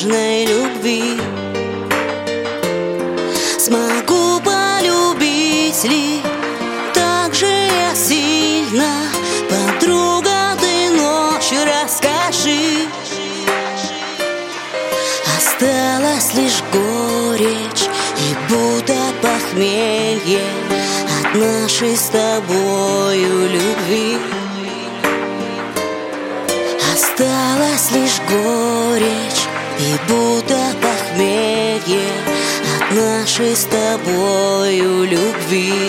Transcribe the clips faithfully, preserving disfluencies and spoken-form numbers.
нежной любви. Смогу полюбить ли так же я сильно? Подруга, ты ночь расскажи. Осталась лишь горечь и будто похмелье от нашей с тобою любви. Осталась лишь горечь и будто похмелье от нашей с тобою любви.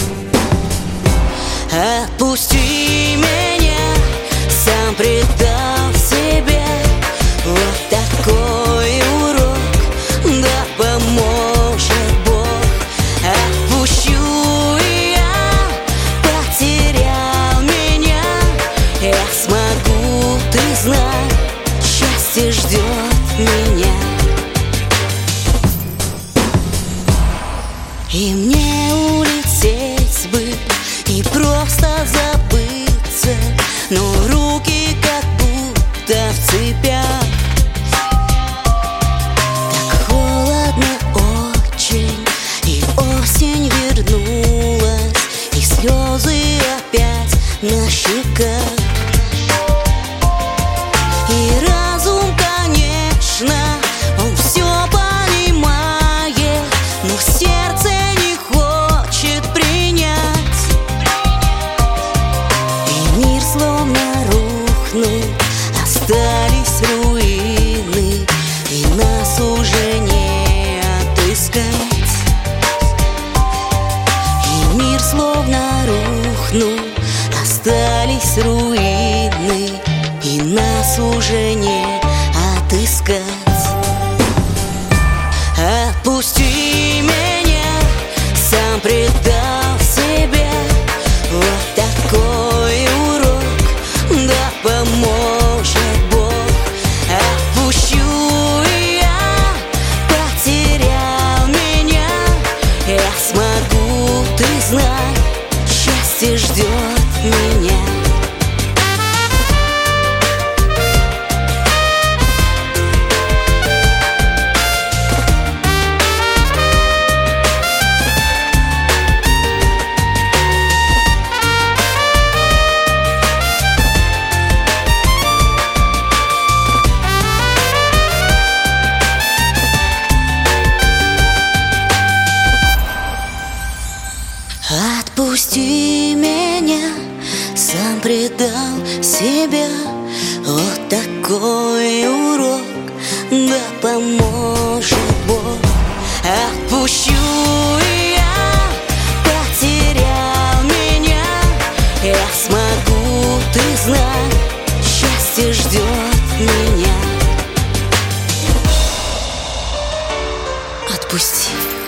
Отпусти меня, сам предал себе. Вот такой урок, да поможет Бог. Отпущу и я, потерял меня. Я смогу, ты знай, счастье ждет меня. И мне улететь бы и просто забыться, но руки как будто в цепях. Так холодно очень, и осень вернулась, и слезы опять на щеках. И разум, конечно, он все понимает, но сердце не хочет принять. И мир словно рухнул, остались руины, и нас уже не отыскать. И мир словно рухнул, остались руины, и нас уже не отыскать. Отпусти меня, сам предал себе. Вот такой урок, да поможет Бог. Отпущу и я, потерял меня. Я смогу, ты знай, счастье ждет меня. Отпусти меня, сам предал себя. Вот такой урок, да поможет Бог. Отпущу и я, потерял меня. Я смогу, ты знай, счастье ждет меня. Отпусти.